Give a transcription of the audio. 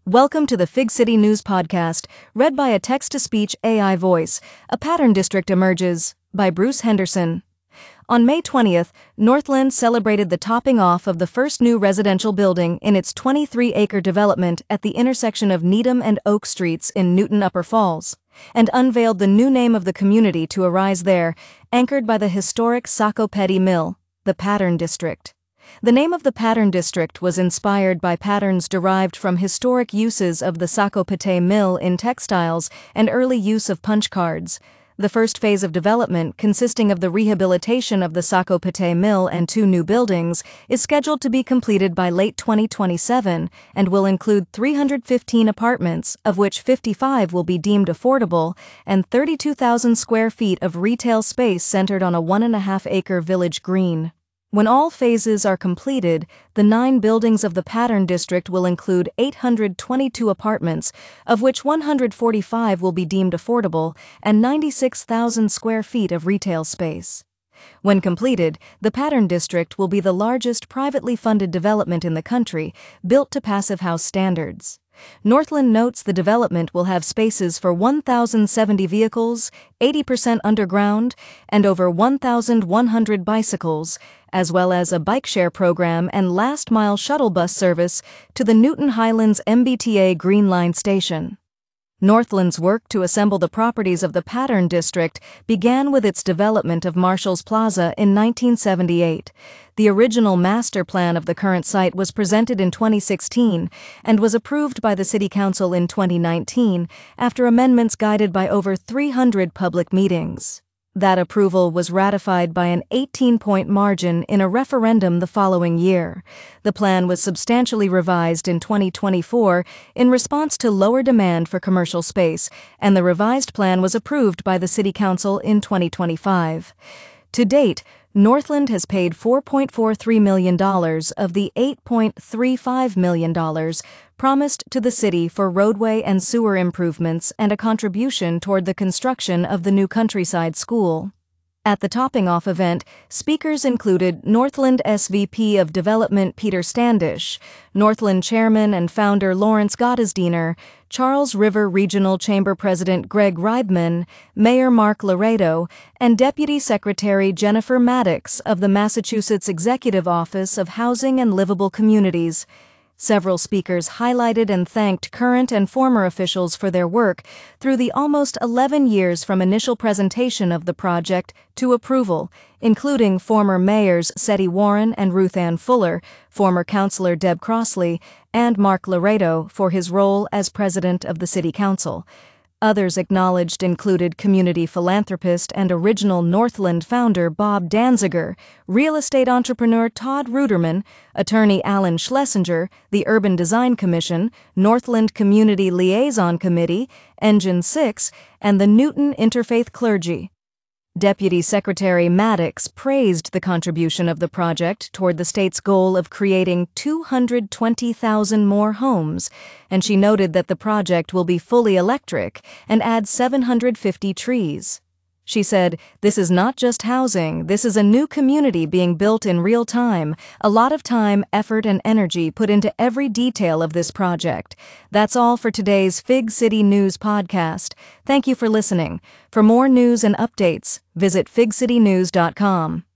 Welcome to the Fig City News Podcast, read by a text-to-speech AI voice. A pattern district emerges, by Bruce Henderson. On May 20th, Northland celebrated the topping off of the first new residential building in its 23-acre development at the intersection of Needham and Oak Streets in Newton Upper Falls, and unveiled the new name of the community to arise there, anchored by the historic Sacopeti Mill, the Pattern District. The name of the Pattern District was inspired by patterns derived from historic uses of the Sacopeti Mill in textiles and early use of punch cards. The first phase of development, consisting of the rehabilitation of the Sacopeti Mill and 2 new buildings, is scheduled to be completed by late 2027 and will include 315 apartments, of which 55 will be deemed affordable, and 32,000 square feet of retail space centered on a 1.5-acre village green. When all phases are completed, the 9 buildings of the Pattern District will include 822 apartments, of which 145 will be deemed affordable, and 96,000 square feet of retail space. When completed, the Pattern District will be the largest privately funded development in the country, built to Passive House standards. Northland notes the development will have spaces for 1,070 vehicles, 80% underground, and over 1,100 bicycles, as well as a bike share program and last-mile shuttle bus service to the Newton Highlands MBTA Green Line station. Northland's work to assemble the properties of the Pattern District began with its development of Marshall's Plaza in 1978. The original master plan of the current site was presented in 2016 and was approved by the City Council in 2019 after amendments guided by over 300 public meetings. That approval was ratified by an 18-point margin in a referendum the following year. The plan was substantially revised in 2024 in response to lower demand for commercial space, and the revised plan was approved by the City Council in 2025. To date, Northland has paid $4.43 million of the $8.35 million promised to the city for roadway and sewer improvements and a contribution toward the construction of the new Countryside School. At the topping-off event, speakers included Northland SVP of Development Peter Standish, Northland Chairman and Founder Lawrence Gottesdiener, Charles River Regional Chamber President Greg Reibman, Mayor Mark Laredo, and Deputy Secretary Jennifer Maddox of the Massachusetts Executive Office of Housing and Livable Communities. Several speakers highlighted and thanked current and former officials for their work through the almost 11 years from initial presentation of the project to approval, including former mayors Seti Warren and Ruth Ann Fuller, former councilor Deb Crossley, and Mark Laredo for his role as president of the City Council. Others acknowledged included community philanthropist and original Northland founder Bob Danziger, real estate entrepreneur Todd Ruderman, attorney Alan Schlesinger, the Urban Design Commission, Northland Community Liaison Committee, Engine 6, and the Newton Interfaith Clergy. Deputy Secretary Maddox praised the contribution of the project toward the state's goal of creating 220,000 more homes, and she noted that the project will be fully electric and add 750 trees. She said, "This is not just housing, this is a new community being built in real time, a lot of time, effort, and energy put into every detail of this project." That's all for today's Fig City News Podcast. Thank you for listening. For more news and updates, visit figcitynews.com.